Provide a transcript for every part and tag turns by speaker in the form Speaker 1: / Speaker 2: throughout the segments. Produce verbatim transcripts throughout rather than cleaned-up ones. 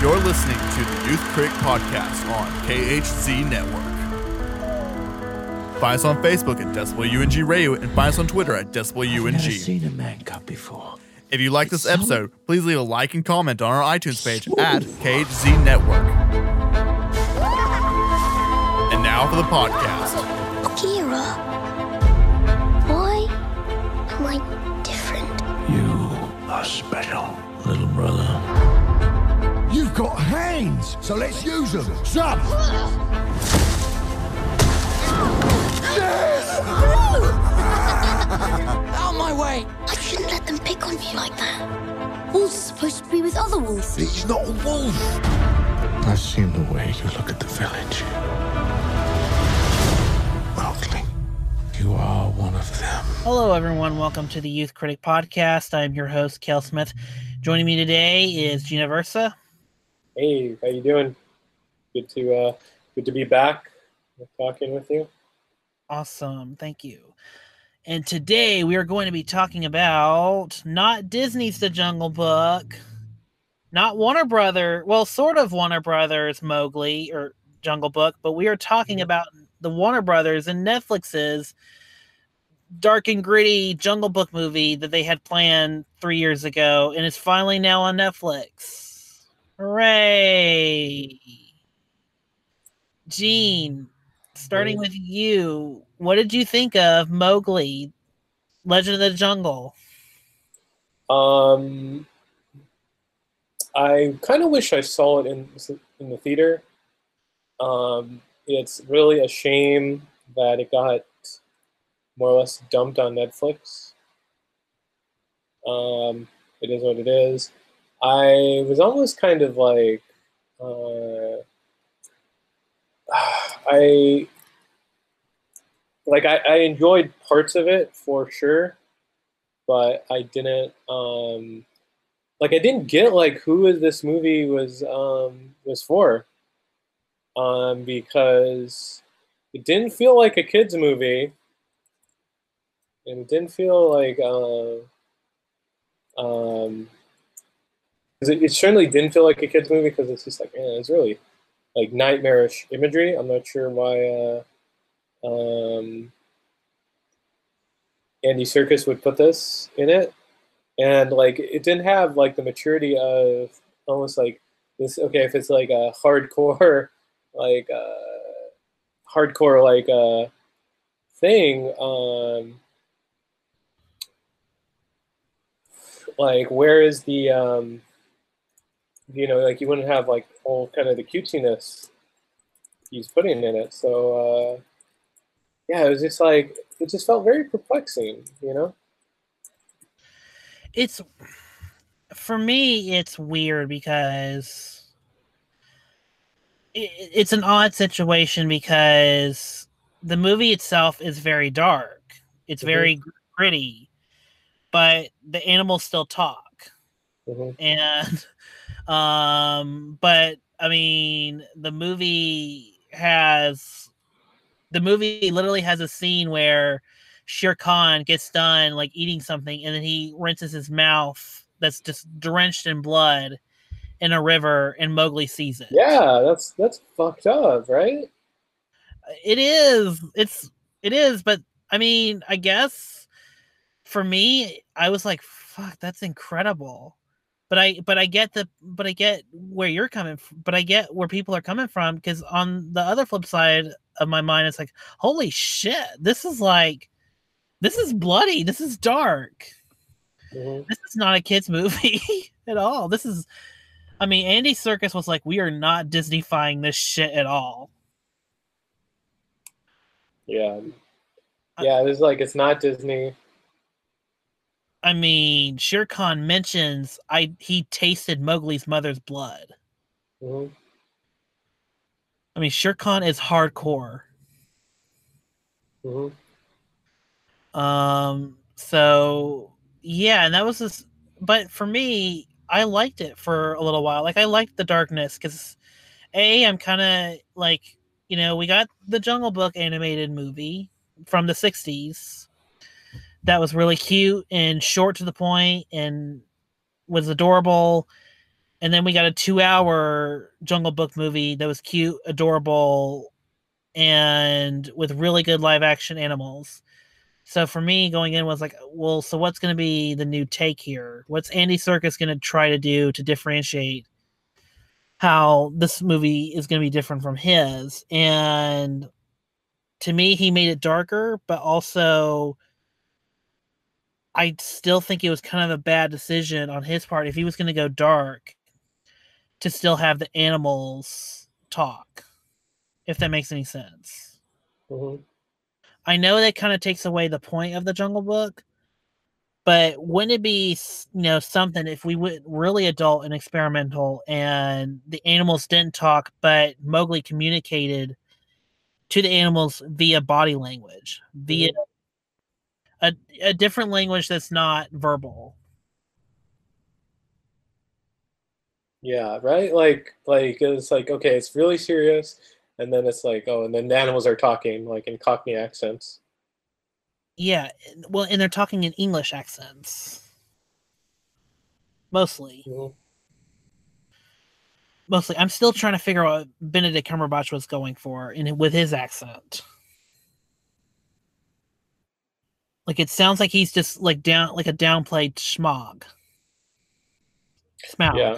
Speaker 1: You're listening to the Youth Critic Podcast on K H Z Network. Find us on Facebook at Decibel U N G Radio and find us on Twitter at Decibel U N G.
Speaker 2: I've never seen a man cut before.
Speaker 1: If you like this episode, please leave a like and comment on our iTunes page at K H Z Network. And now for the podcast.
Speaker 3: Kira, why am I different?
Speaker 2: You are special, little brother.
Speaker 4: You've got hands, so let's use them. Jump!
Speaker 3: Out of my way! I shouldn't let them pick on you like that. Wolves are supposed to be with other wolves.
Speaker 4: He's not a wolf.
Speaker 2: I've seen the way you look at the village. Mowgli, you are one of them.
Speaker 5: Hello, everyone. Welcome to the Youth Critic Podcast. I'm your host, Kel Smith. Joining me today is Gina Versa.
Speaker 6: Hey, how you doing? Good to uh, good to be back talking with you.
Speaker 5: Awesome, thank you. And today we are going to be talking about not Disney's The Jungle Book, not Warner Brothers, well, sort of Warner Brothers Mowgli or Jungle Book, but we are talking about the Warner Brothers and Netflix's dark and gritty Jungle Book movie that they had planned three years ago, and it's finally now on Netflix. Hooray! Gene, starting with you, what did you think of Mowgli, Legend of the Jungle?
Speaker 6: Um, I kind of wish I saw it in in the theater. Um, it's really a shame that it got more or less dumped on Netflix. Um, it is what it is. I was almost kind of like, uh, I like I, I enjoyed parts of it for sure, but I didn't um, like I didn't get like who this movie was um, was for, um, because it didn't feel like a kids movie, and it didn't feel like. Uh, um, It, it certainly didn't feel like a kid's movie because it's just like, man, it's really like nightmarish imagery. I'm not sure why uh, um, Andy Serkis would put this in it, and like it didn't have like the maturity of almost like this. Okay, if it's like a hardcore, like uh, hardcore like uh, thing, um, like where is the um, you know, like you wouldn't have like all kind of the cutesiness he's putting in it. So uh, yeah, it was just like it just felt very perplexing, you know.
Speaker 5: It's for me, it's weird because it, it's an odd situation because the movie itself is very dark. It's
Speaker 6: Mm-hmm.
Speaker 5: very gritty, but the animals still talk,
Speaker 6: Mm-hmm.
Speaker 5: and. Um, but I mean, the movie has the movie literally has a scene where Shere Khan gets done like eating something, and then he rinses his mouth that's just drenched in blood in a river, and Mowgli sees it.
Speaker 6: Yeah, that's that's fucked up, right?
Speaker 5: It is. It's it is, but I mean, I guess for me, I was like, "Fuck, that's incredible." But I, but I get the, but I get where you're coming from, but I get where people are coming from, because on the other flip side of my mind, it's like, holy shit, this is like, this is bloody, this is dark,
Speaker 6: Mm-hmm.
Speaker 5: this is not a kid's movie at all. This is, I mean, Andy Serkis was like, we are not Disney-fying this shit at all.
Speaker 6: Yeah, yeah. It was like it's not Disney.
Speaker 5: I mean, Shere Khan mentions I he tasted Mowgli's mother's blood.
Speaker 6: Mm-hmm.
Speaker 5: I mean, Shere Khan is hardcore.
Speaker 6: Mm-hmm.
Speaker 5: Um. So yeah, and that was just. But for me, I liked it for a little while. Like I liked the darkness because, a, I'm kind of like you know we got the Jungle Book animated movie from the sixties. That was really cute and short to the point and was adorable. and then we got a two-hour Jungle Book movie that was cute, adorable, and with really good live-action animals. So for me, going in was like, well, so what's going to be the new take here? What's Andy Serkis going to try to do to differentiate how this movie is going to be different from his? And to me, he made it darker, but also I still think it was kind of a bad decision on his part if he was going to go dark to still have the animals talk, if that makes any sense.
Speaker 6: Mm-hmm.
Speaker 5: I know that kind of takes away the point of the Jungle Book, but wouldn't it be, you know, something if we went really adult and experimental and the animals didn't talk, but Mowgli communicated to the animals via body language, via a, a different language that's not verbal.
Speaker 6: Yeah, right? Like, like it's like, okay, it's really serious, and then it's like, oh, and then the animals are talking, like, in Cockney accents.
Speaker 5: Yeah, well, and they're talking in English accents. Mostly.
Speaker 6: Mm-hmm.
Speaker 5: Mostly. I'm still trying to figure out what Benedict Cumberbatch was going for in with his accent. Like, it sounds like he's just, like, down, like a downplayed schmog. Smaug.
Speaker 6: Yeah.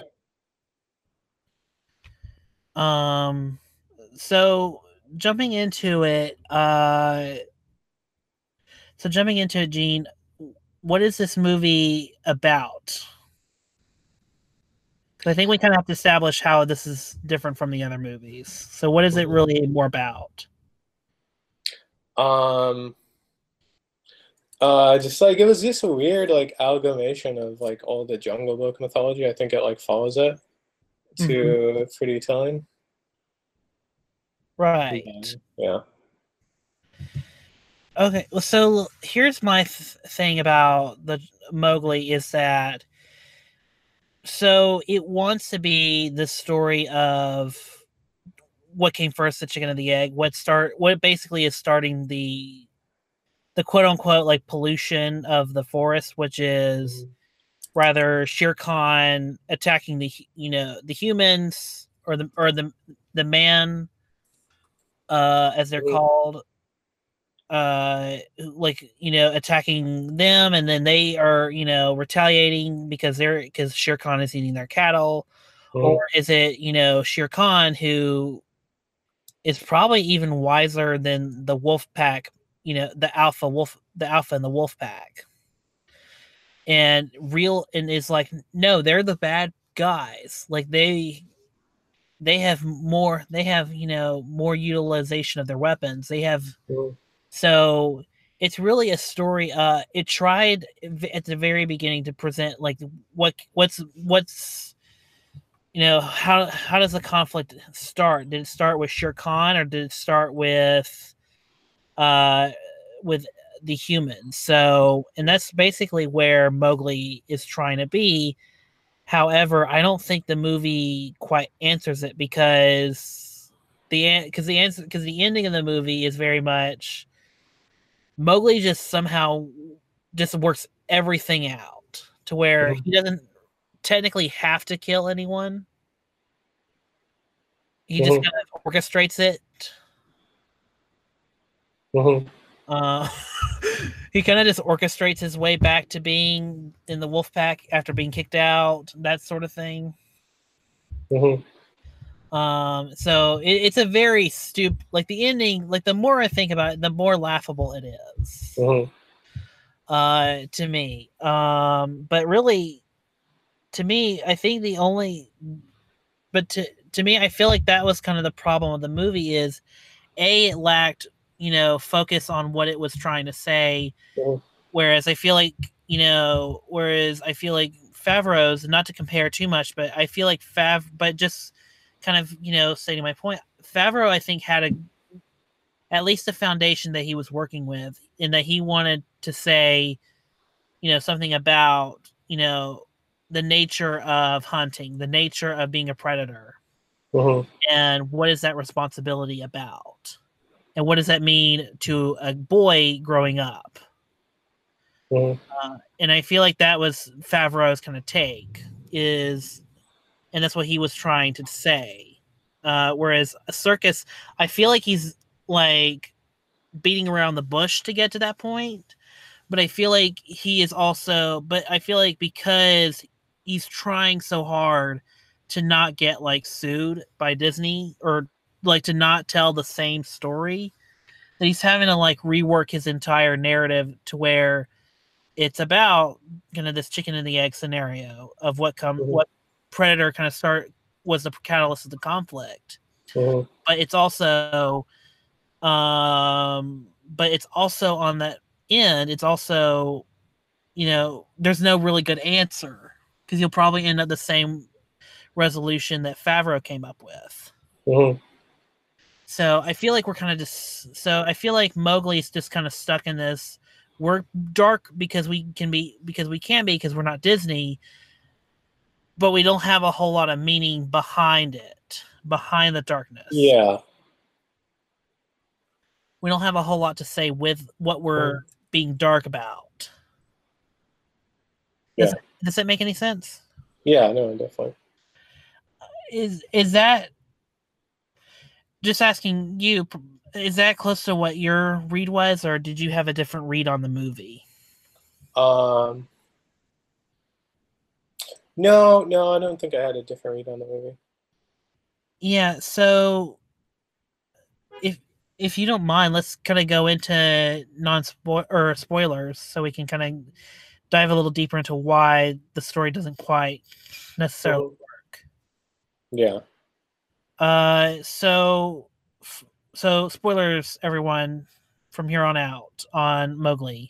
Speaker 5: Um, so jumping into it, uh, so jumping into it, Gene, what is this movie about? Because I think we kind of have to establish how this is different from the other movies. So what is it really more about?
Speaker 6: Um, uh, just like, it was just a weird, like, amalgamation of, like, all the Jungle Book mythology. I think it, like, follows it to mm-hmm. pretty telling.
Speaker 5: Right.
Speaker 6: Yeah.
Speaker 5: Okay, well, so here's my th- thing about the Mowgli is that so it wants to be the story of what came first, the chicken or the egg. What start? What basically is starting the the quote unquote like pollution of the forest, which is mm-hmm. rather Shere Khan attacking the you know the humans or the or the the man, uh, as they're mm-hmm. called. Uh like you know attacking them, and then they are you know retaliating because they're because Shere Khan is eating their cattle. Mm-hmm. Or is it you know Shere Khan who is probably even wiser than the wolf pack, you know the alpha wolf the alpha and the wolf pack, and real and is like, no, they're the bad guys, like they they have more they have you know more utilization of their weapons, they have mm-hmm. So it's really a story. Uh, it tried at the very beginning to present like what what's what's you know how how does the conflict start? Did it start with Shere Khan, or did it start with uh with the humans? So, and that's basically where Mowgli is trying to be. However, I don't think the movie quite answers it, because the because the answer because the ending of the movie is very much Mowgli just somehow just works everything out to where mm-hmm. he doesn't technically have to kill anyone. He mm-hmm. just kind of orchestrates it.
Speaker 6: Mm-hmm.
Speaker 5: Uh, he kind of just orchestrates his way back to being in the wolf pack after being kicked out, that sort of thing.
Speaker 6: Mm-hmm.
Speaker 5: Um, so it, it's a very stupid, like the ending, like the more I think about it, the more laughable it is.
Speaker 6: Mm-hmm.
Speaker 5: Uh, to me. Um, but really, to me, I think the only, but to, to me, I feel like that was kind of the problem with the movie is, A, it lacked, you know, focus on what it was trying to say.
Speaker 6: Mm-hmm.
Speaker 5: Whereas I feel like, you know, whereas I feel like Favreau's, not to compare too much, but I feel like Fav, but just kind of, you know, stating my point, Favreau, I think, had a at least a foundation that he was working with, in that he wanted to say, you know, something about, you know, the nature of hunting, the nature of being a predator,
Speaker 6: mm-hmm.
Speaker 5: and what is that responsibility about, and what does that mean to a boy growing up.
Speaker 6: Mm-hmm.
Speaker 5: Uh, and I feel like that was Favreau's kind of take, is and that's what he was trying to say. Uh, whereas a circus, I feel like he's like beating around the bush to get to that point, but I feel like he is also, but I feel like because he's trying so hard to not get like sued by Disney or like to not tell the same story, that he's having to like rework his entire narrative to where it's about kind of this chicken and the egg scenario of what come mm-hmm. what Predator kind of start was the catalyst of the conflict. Mm-hmm. But it's also um but it's also on that end, it's also, you know, there's no really good answer because you'll probably end up the same resolution that Favreau came up with. Mm-hmm. So I feel like we're kind of just, so I feel like Mowgli's just kind of stuck in this, we're dark because we can be, because we can be, because we're not Disney, but we don't have a whole lot of meaning behind it, behind the darkness.
Speaker 6: Yeah.
Speaker 5: We don't have a whole lot to say with what we're being dark about.
Speaker 6: Yeah.
Speaker 5: Does, does that make any sense?
Speaker 6: Yeah, no, definitely.
Speaker 5: Is is that, just asking you, is that close to what your read was, or did you have a different read on the movie?
Speaker 6: Um, no, no, I don't think I had a different read on the movie.
Speaker 5: Yeah, so if if you don't mind, let's kind of go into non spoil or spoilers, so we can kind of dive a little deeper into why the story doesn't quite necessarily
Speaker 6: Mm-hmm.
Speaker 5: work.
Speaker 6: Yeah.
Speaker 5: Uh, so, so spoilers, everyone, from here on out on Mowgli.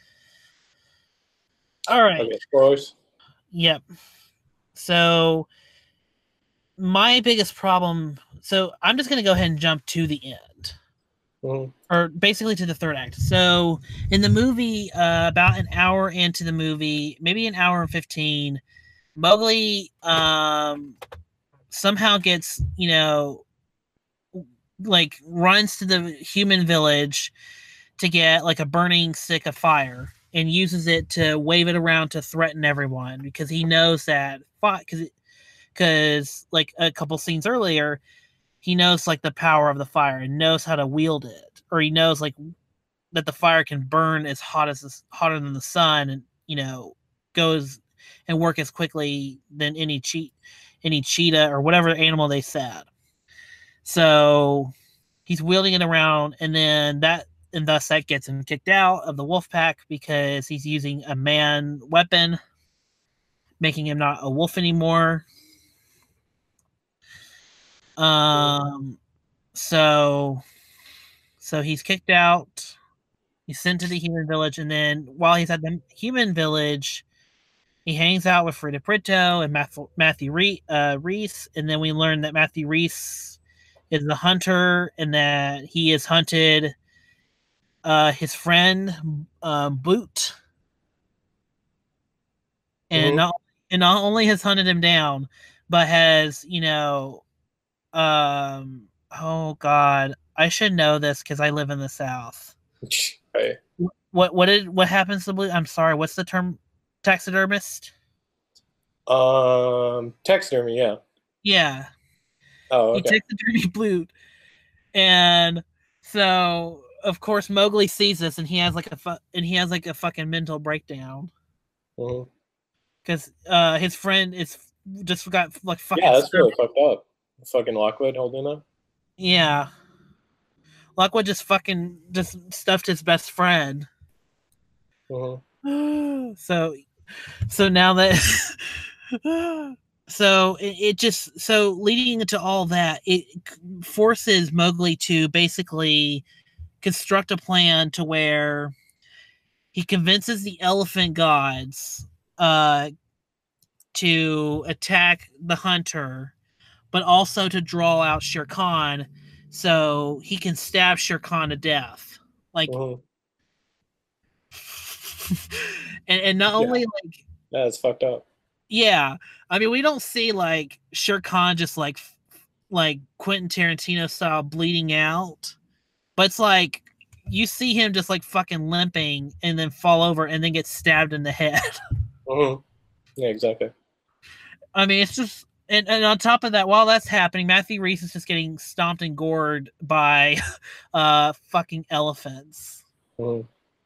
Speaker 5: All right.
Speaker 6: Okay, spoilers.
Speaker 5: Yep. So, my biggest problem. So, I'm just going to go ahead and jump to the end, mm-hmm. or basically to the third act. So, in the movie, uh, about an hour into the movie, maybe an hour and fifteen, Mowgli, um. somehow gets, you know, like runs to the human village to get like a burning stick of fire and uses it to wave it around to threaten everyone because he knows that, because because like a couple scenes earlier, he knows like the power of the fire and knows how to wield it, or he knows like that the fire can burn as hot as this, hotter than the sun, and you know goes and work as quickly than any cheat. any cheetah or whatever animal they said. So he's wielding it around, and then that, and thus that gets him kicked out of the wolf pack because he's using a man weapon, making him not a wolf anymore. Um, so, so he's kicked out. He's sent to the human village, and then while he's at the human village, he hangs out with Frida Brito and Matthew, Matthew Rhys, uh, Rhys, and then we learn that Matthew Rhys is the hunter and that he has hunted uh, his friend um, Boot, and mm-hmm. not and not only has hunted him down, but has, you know, um, oh God, I should know this because I live in the South.
Speaker 6: Right.
Speaker 5: What what did what happens to Boot? I'm sorry. What's the term? Taxidermist?
Speaker 6: Um, taxidermy, yeah.
Speaker 5: Yeah.
Speaker 6: Oh, okay.
Speaker 5: He taxidermy Blute. And so, of course, Mowgli sees this, and he has like a fu- and he has like a fucking mental breakdown.
Speaker 6: Mm-hmm.
Speaker 5: Because uh, his friend is just got like fucking.
Speaker 6: Yeah, that's really fucked up. Fucking Lockwood holding up.
Speaker 5: Yeah. Lockwood just fucking just stuffed his best friend. Mm-hmm. So. So now that, so it, it just, so leading into all that, it forces Mowgli to basically construct a plan to where he convinces the elephant gods uh, to attack the hunter, but also to draw out Shere Khan so he can stab Shere Khan to death. Like, mm-hmm. and, and not only
Speaker 6: yeah.
Speaker 5: like
Speaker 6: that's fucked up.
Speaker 5: Yeah, I mean, we don't see like Shere Khan just like like Quentin Tarantino style bleeding out, but it's like you see him just like fucking limping and then fall over and then get stabbed in the head.
Speaker 6: Mm-hmm. Yeah, exactly.
Speaker 5: I mean, it's just and, and on top of that, while that's happening, Matthew Reese is just getting stomped and gored by uh fucking elephants.
Speaker 6: Mhm.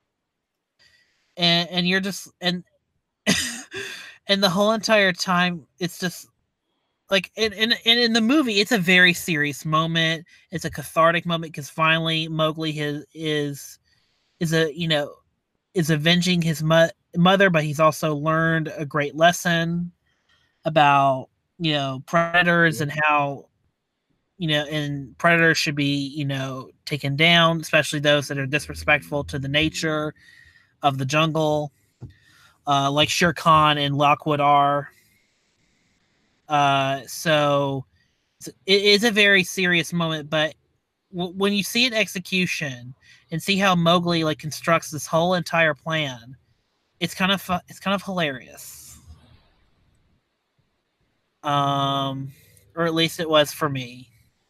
Speaker 5: And and you're just and and the whole entire time it's just like in, in, in in the movie it's a very serious moment. It's a cathartic moment because finally Mowgli his, is is a you know is avenging his mo- mother, but he's also learned a great lesson about you know predators and how you know and predators should be you know taken down, especially those that are disrespectful to the nature of the jungle, uh, like Shere Khan and Lockwood are. Uh, so it is a very serious moment, but w- when you see an execution and see how Mowgli like constructs this whole entire plan, it's kind of fu- it's kind of hilarious. Um, or at least it was for me.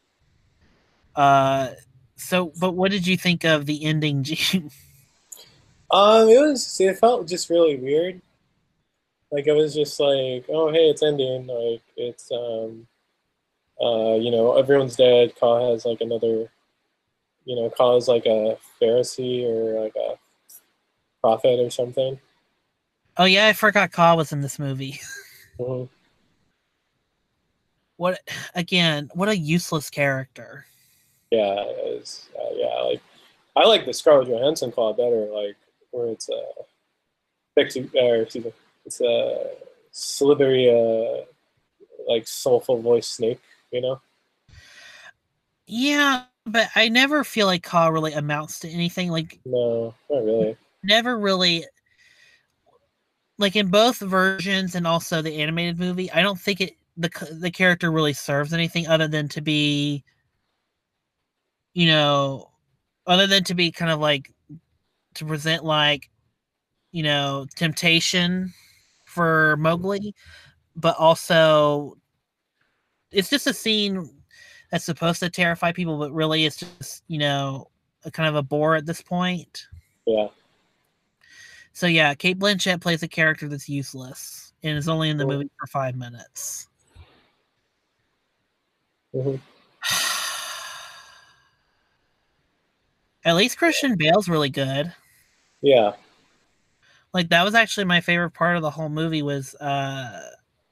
Speaker 5: Uh, so, but what did you think of the ending, Gene?
Speaker 6: Um, it was. See, it felt just really weird. Like it was just like, oh hey, it's ending. Like it's um, uh, you know, everyone's dead. Ka has like another, you know, Ka is like a Pharisee or like a prophet or something.
Speaker 5: Oh yeah, I forgot Ka was in this movie.
Speaker 6: hmm
Speaker 5: What again? What a useless character.
Speaker 6: Yeah, it was, uh, yeah. Like I like the Scarlett Johansson Claw better. Like where it's a, Pixie, or excuse me, it's a slithery, uh, like soulful voice snake. You know.
Speaker 5: Yeah, but I never feel like Ka really amounts to anything. Like
Speaker 6: No, not really.
Speaker 5: never really like in both versions and also the animated movie, I don't think it the the character really serves anything other than to be you know other than to be kind of like to present like you know temptation for Mowgli, but also it's just a scene that's supposed to terrify people, but really it's just you know a kind of a bore at this point.
Speaker 6: Yeah.
Speaker 5: So yeah, Kate Blanchett plays a character that's useless and is only in the
Speaker 6: Mhm.
Speaker 5: movie for five minutes.
Speaker 6: hmm
Speaker 5: At least Christian Bale's really good.
Speaker 6: Yeah.
Speaker 5: Like that was actually my favorite part of the whole movie was uh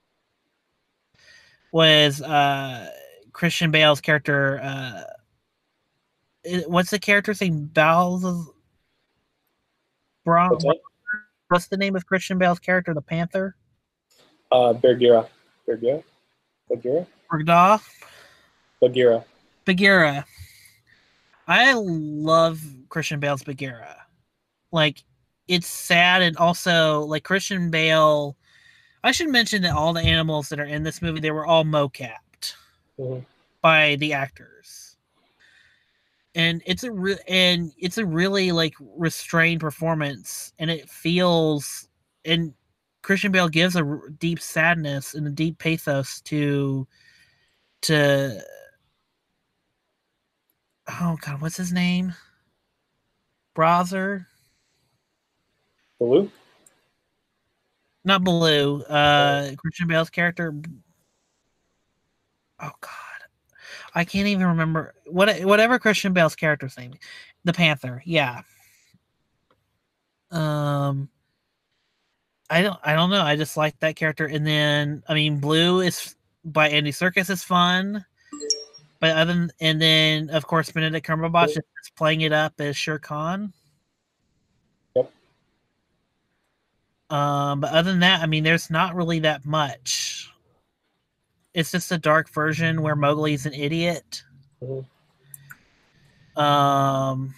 Speaker 5: was uh Christian Bale's character uh i- what's the character's name? Bowles Bron-
Speaker 6: What's that?
Speaker 5: What's the name of Christian Bale's character? The Panther?
Speaker 6: Uh, Bagheera. Bagheera? Bagheera?
Speaker 5: Baghdad?
Speaker 6: Bagheera.
Speaker 5: Bagheera. I love Christian Bale's Bagheera. Like, it's sad and also like Christian Bale. I should mention that all the animals that are in this movie they were all mocapped
Speaker 6: hmm
Speaker 5: by the actors, and it's a re- and it's a really like restrained performance, and it feels and Christian Bale gives a r- deep sadness and a deep pathos to to oh god, what's his name? Brother,
Speaker 6: Baloo?
Speaker 5: not Baloo. Uh, Christian Bale's character. Oh god, I can't even remember what whatever Christian Bale's character's name. The Panther. Yeah. Um, I don't. I don't know. I just like that character. And then, I mean, Blue is by Andy Serkis is fun. But other than, and then of course Benedict Cumberbatch is playing it up as Shere Khan.
Speaker 6: Yep.
Speaker 5: Um, but other than that, I mean, there's not really that much. It's just a dark version where Mowgli's an idiot.
Speaker 6: Mhm.
Speaker 5: Um,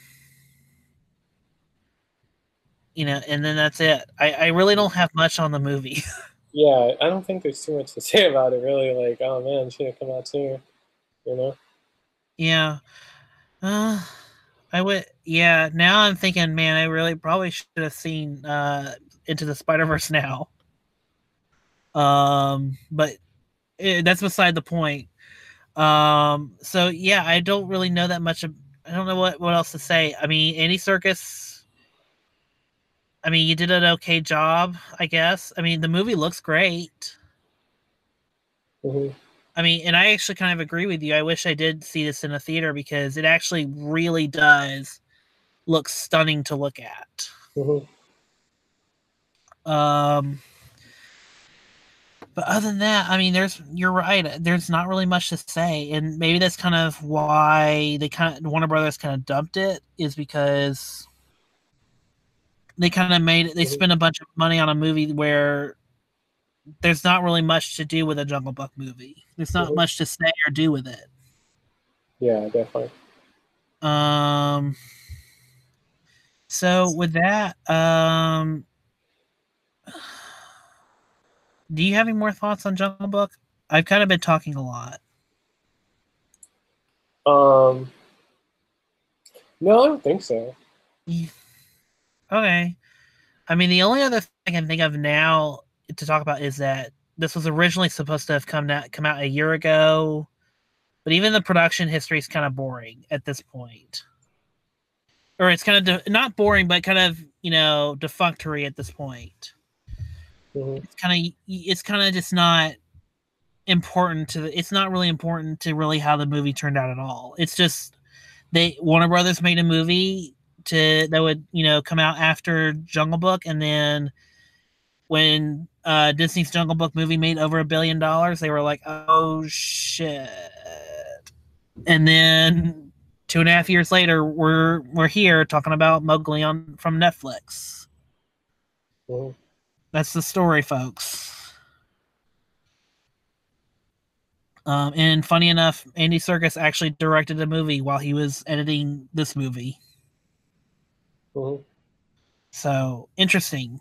Speaker 5: you know, and then that's it. I, I really don't have much on the movie.
Speaker 6: Yeah, I don't think there's too much to say about it, really. Like, oh man, should have come out sooner. You know?
Speaker 5: Yeah. Uh, I would. Yeah. Now I'm thinking, man, I really probably should have seen uh, Into the Spider Verse now. Um, but eh, that's beside the point. Um, so yeah, I don't really know that much. Of, I don't know what what else to say. I mean, Andy Serkis. I mean, you did an okay job, I guess. I mean, the movie looks great.
Speaker 6: hmm
Speaker 5: I mean, and I actually kind of agree with you. I wish I did see this in a theater because it actually really does look stunning to look at.
Speaker 6: Mm-hmm.
Speaker 5: Um, but other than that, I mean, there's you're right. There's not really much to say, and maybe that's kind of why they kind of Warner Brothers kind of dumped it, is because they kind of made they spent a bunch of money on a movie where there's not really much to do with a Jungle Book movie. There's not
Speaker 6: Mm-hmm.
Speaker 5: much to say or do with it.
Speaker 6: Yeah, definitely.
Speaker 5: Um. So with that, um, do you have any more thoughts on Jungle Book? I've kind of been talking a lot.
Speaker 6: Um, no, I don't think so.
Speaker 5: Okay. I mean, the only other thing I can think of now to talk about is that this was originally supposed to have come out come out a year ago, but even the production history is kind of boring at this point. Or it's kind of de- not boring, but kind of, you know, defunctory at this point.
Speaker 6: Mm-hmm.
Speaker 5: It's kind of it's kind of just not important to the, it's not really important to really how the movie turned out at all. It's just they Warner Brothers made a movie to that would, you know, come out after Jungle Book, and then when uh, Disney's Jungle Book movie made over a billion dollars, they were like, "Oh shit!" And then two and a half years later, we're we're here talking about Mowgli on from Netflix.
Speaker 6: Mm-hmm.
Speaker 5: That's the story, folks. Um, and funny enough, Andy Serkis actually directed a movie while he was editing this movie.
Speaker 6: Mm-hmm.
Speaker 5: So interesting.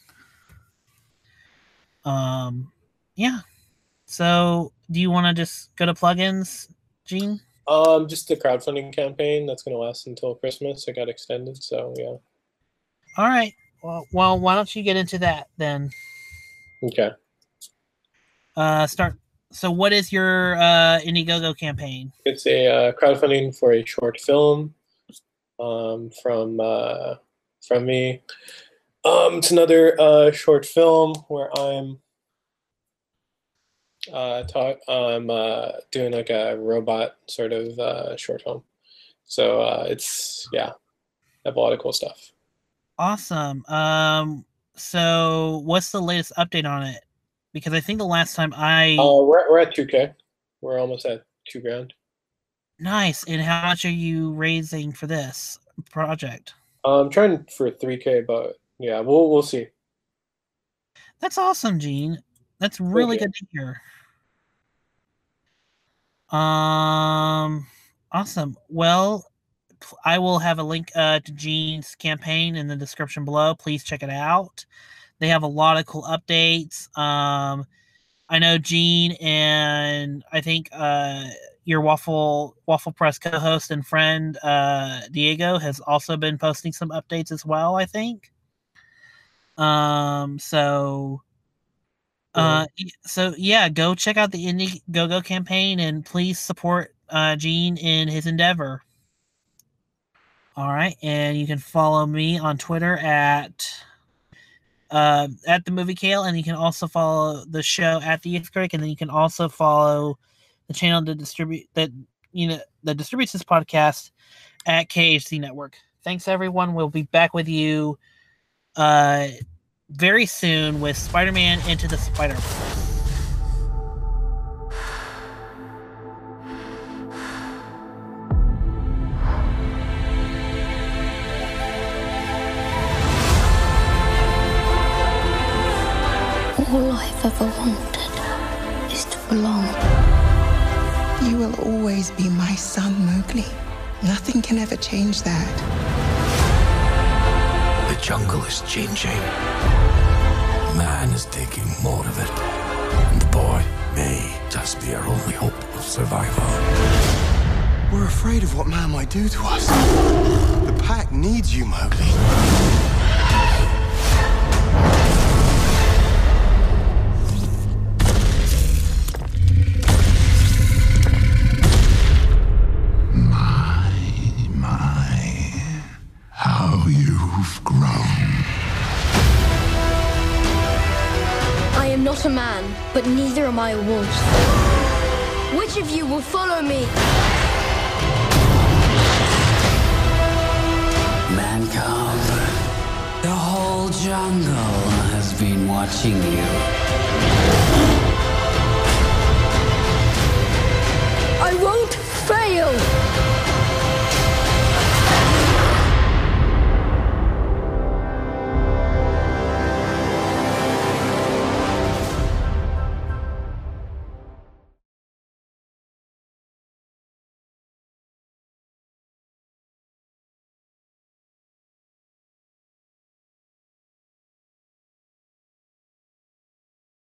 Speaker 5: Um, yeah. So, do you want to just go to plugins, Gene?
Speaker 6: Um, just the crowdfunding campaign that's going to last until Christmas. It got extended, so yeah.
Speaker 5: All right. Well, well, why don't you get into that then?
Speaker 6: Okay.
Speaker 5: Uh, start. So, what is your uh, Indiegogo campaign?
Speaker 6: It's a uh, crowdfunding for a short film um, from uh, from me. Um, it's another uh, short film where I'm uh, talk. I'm uh, doing like a robot sort of uh, short film. So uh, it's yeah, I have a lot of cool stuff.
Speaker 5: Awesome. Um, so what's the latest update on it? Because I think the last time I
Speaker 6: Uh, we're we're at two K. We're almost at two grand.
Speaker 5: nice. And how much are you raising for this project?
Speaker 6: I'm trying for three K, but yeah, we'll we'll see.
Speaker 5: That's awesome, Gene. That's really
Speaker 6: you.
Speaker 5: good to hear. Um, awesome. Well, p- I will have a link uh, to Gene's campaign in the description below. Please check it out. They have a lot of cool updates. Um, I know Gene and I think uh, your Waffle Waffle Press co-host and friend uh, Diego has also been posting some updates as well, I think. Um, so, uh, y- so yeah, go check out the Indiegogo campaign and please support uh, Gene in his endeavor. All right, and you can follow me on Twitter at uh, at the Movie Kale, and you can also follow the show at the Youth Critic, and then you can also follow the channel to distribute that you know that distributes this podcast at K H C Network. Thanks, everyone. We'll be back with you uh, very soon with Spider-Man Into the Spider-Verse.
Speaker 3: All I've ever wanted is to belong.
Speaker 7: You will always be my son, Mowgli. Nothing can ever change that.
Speaker 2: The jungle is changing. Man is taking more of it. And the boy may just be our only hope of survival.
Speaker 4: We're afraid of what man might do to us. The pack needs you, Mowgli.
Speaker 2: How you've grown.
Speaker 3: I am not a man, but neither am I a wolf. Which of you will follow me?
Speaker 8: Man cub, the whole jungle has been watching you.
Speaker 3: I won't fail!